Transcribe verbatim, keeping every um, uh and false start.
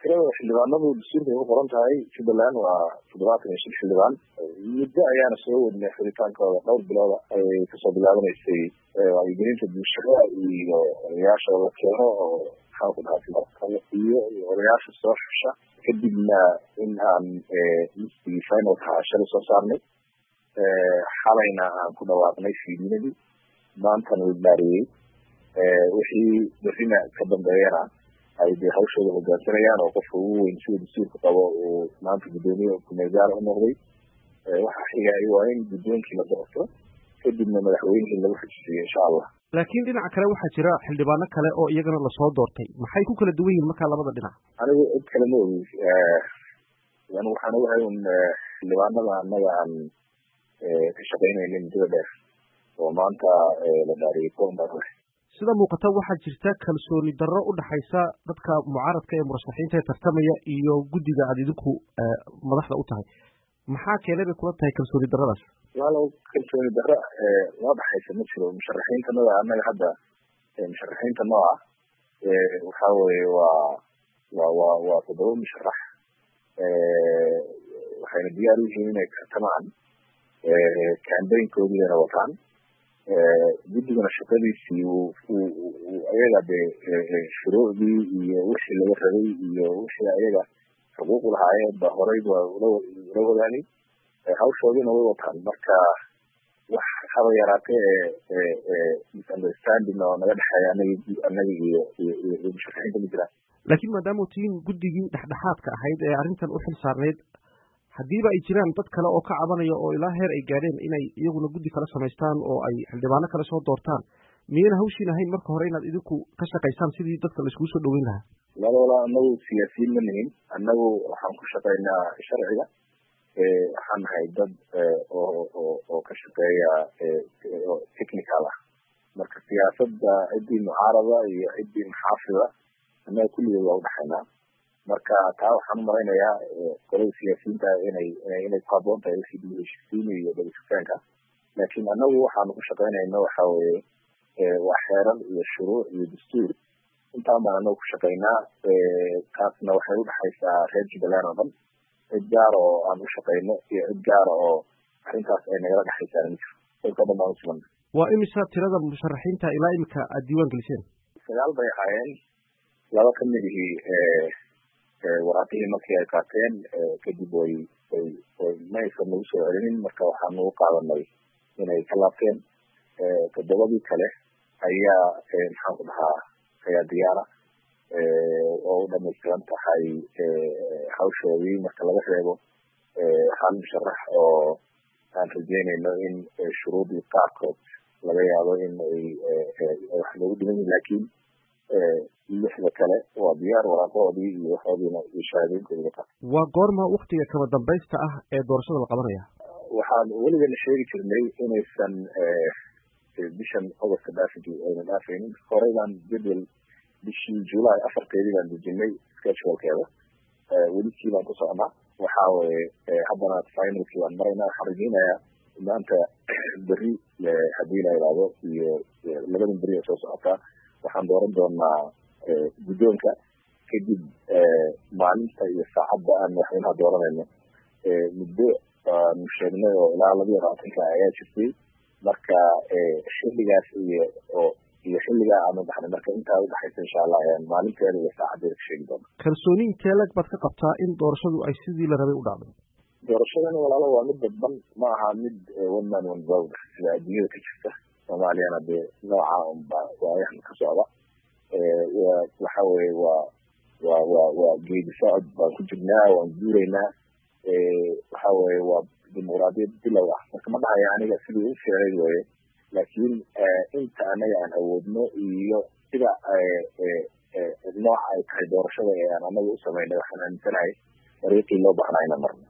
tirada xildhibaanadu dastuurka ugu qoran tahay Jubbaland waa toddobaatan iyo shan xildhibaan. Muddo ayaana soo wadnay xidhitaankooda dhowr bilooda ay kasoo bilaabanaysay wacyigelinta bulshada iyo odayaasha la keeno oo maxaan ku dhahaa iyo odayaasha soo xusha kadibna in aan listigii finalka shalay soo saarnay xalayna aan ku dhawaaqnay fiidinadii maantana la baariyey wixii berrina ka dambeeyana ay dee hawshooda hoggaansanayaan oo qofka ugu weyn sida dastuurka qabo uu maanta guddoomiye kumeelgaar u noqday. Waxaa xigay waa in guddoonkii la doorto kadibna madaxweynihii lagu xijisiiyo insha allah. laakiin dhinaca kale waxaa jira xildhibaano kale oo iyagana lasoo doortay, maxay ku kala duwan yihiin markaa labada dhinac? anigu cid kale ma ogi, anigu waxaan ogahay un xildhibaanada annaga aan ka shaqaynayna muddada dheer oo maanta la dhaariyey koonbaa. sida muuqata waxaa jirta kalsooni darro u dhaxaysa dadka mucaaradka ee murashaxiinta ee tartamaya iyo guddiga aad idinku madaxda u tahay. maxaa keenay bay kula tahay kalsooni darradaas? walow kalsooni darro loo dhaxaysa ma jiro. musharaxiintanada annaga hadda musharaxiinta nooca waxaa weeye waa waa waa waa toddoba musharax waxayna diyaar u yihiin inay tartamaan kambaynkoodina wataan. guddigana shaqadiisii ayaga de shuruucdii iyo wixii laga rabay iyo wixii ayaga xuquuq lahaayeen ba horey ba ula wadaagay hawshoodina way wataan. marka wax haba yaraatee misunderstanding oo naga dhexeeya anaga anaga iyo iyo musharaxiinta ma jiraan. laakiin maadaama u tihiin guddigii dhexdhexaadka ahayd ee arrintan u xil saarneyd, haddiiba ay jiraan dad kale oo ka cabanaya oo ilaa heer ay gaadheen inay iyaguna guddi kala samaystaan oo ay xildhibaano kale soo doortaan, miyayna hawshiin ahayn marka hore inaad idinku ka shaqaysaan sidii dadka laiskugu soo dhaweyn lahaa? lalola anagu siyaasiyiin ma nihin. annagu waxaan ku shaqaynaa sharciga. waxaan nahay dad oo oo oo ka shaqeeya technical ah. marka siyaasadda ciddii mucaarada iyo ciddii maxaafida annaga kulligeed waa udhaxaynaa. marka taa waxaan u malaynayaa qolada siyaasiyiinta inay inay ku habboon tahay wixii dib u heshiisiin iyo dhabisitaanka. laakiin annagu waxaanu ku shaqaynayno waxa weeye waa xeeran iyo shuruuc iyo dastuur. intaan baan annagu ku shaqaynaa. taasna waxay udhaxaysaa reer Jubbaland oo dhan. cid gaar oo aan u shaqayno iyo cid gaara oo arrintaas ay nagala dhexaysaan ma jiro. dadka dhan baan u sugan. waa imisa tirada musharaxiinta ilaa imika aad diiwaan geliseen? sagaal bay ahaayeen. laba ka mid ihii waraaqihii markii ay qaateen kadib way way way maysan nagu soo celinin. marka waxaan nagu qaadanay inay ka laabteen. toddobadii kale ayaa maxaan ku dhahaa ayaa diyaara oo u dhamaystiran tahay hawshoodii. marka laga reebo hal musharax oo aan rajeynayno in shuruudii qaarkood laga yaabo in ay wax loogu dhiman yihin, laakiin lixda kale waa diyaar waraaqahoodii iyo waxoodiina iyo shahaadooyinkooda wataan. waa goorma waktiga kama dambaysta ah ee doorashada la qabanaya? waxaan weligana sheegi jirnay inaysan bishan agosta dhaafi ayna dhaafaynin. horey baan jadwal bishii July afarteedii baan dejinay schedule-keeda. welikii baan ku soconaa. waxaa weye haddana finalkii baan maraynaa. waxaan rajeynayaa maanta berri haddii la yidhaahdo iyo labadan berri oo soo socotaa waxaan dooran doonaa guddoonka. kadib maalinta iyo saacadda aan madaxweynaha dooranayno muddo aanu sheegnay oo ilaa laba iyo labaatanka ayaa jirtay. marka xilligaas iyo oo iyo xilligaa aanu dhaxnay. marka intaa udhaxaysa insha allah maalinteeda iyo saacadeeda ka sheegi doona. kalsooni intee lag baad ka qabtaa in doorashadu ay sidii la rabay u dhacday? doorashadan walaalo waa mid dadban, ma aha mid one man one vote sida adduunyada ka jirta. soomaaliyana dee nooca unba waayahan ka socda. waxa weye waa waa waa waa geedi socod baan ku jirnaa, waan guuraynaa. waxa weye waa dimuqraadiyad bilow ah. marka ma dhahaya aniga sidii u fiicnay weye, laakiin inta anaga aan awoodno iyo sida nooca ay tahay doorashada ee aan anaga u samaynay waxaan aaminsanahay dariiqii loo baahnaa inaan marno.